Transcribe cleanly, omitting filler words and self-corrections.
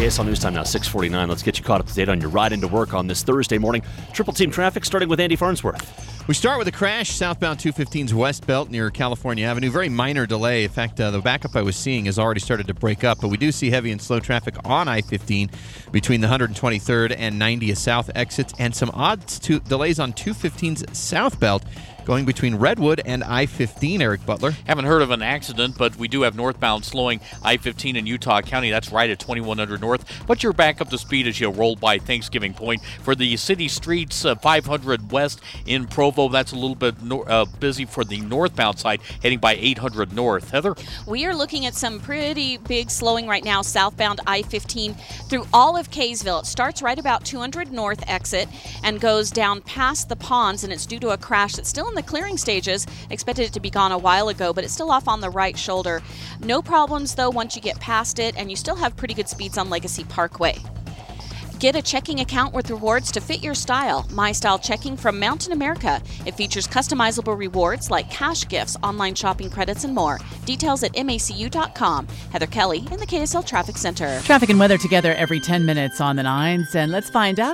KSL News Time now, 6:49. Let's get you caught up to date on your ride into work on this Thursday morning. Triple Team Traffic, starting with Andy Farnsworth. We start with a crash southbound 215's West Belt near California Avenue. Very minor delay. In fact, the backup I was seeing has already started to break up, but we do see heavy and slow traffic on I-15 between the 123rd and 90th South exits, and some odd delays on 215's South Belt going between Redwood and I-15, Eric Butler. Haven't heard of an accident, but we do have northbound slowing I-15 in Utah County. That's right at 2100 North. But you're back up to speed as you roll by Thanksgiving Point. For the city streets, 500 West in Provo, that's a little bit busy for the northbound side, heading by 800 North. Heather? We are looking at some pretty big slowing right now, southbound I-15 through all of Kaysville. It starts right about 200 North exit and goes down past the ponds, and it's due to a crash that's still in the clearing stages. Expected it to be gone a while ago, but it's still off on the right shoulder. No problems, though, once you get past it, and you still have pretty good speeds on Legacy Parkway. Get a checking account with rewards to fit your style. My Style Checking from Mountain America. It features customizable rewards like cash gifts, online shopping credits, and more. Details at macu.com. Heather Kelly in the KSL Traffic Center. Traffic and weather together every 10 minutes on the 9s, and let's find out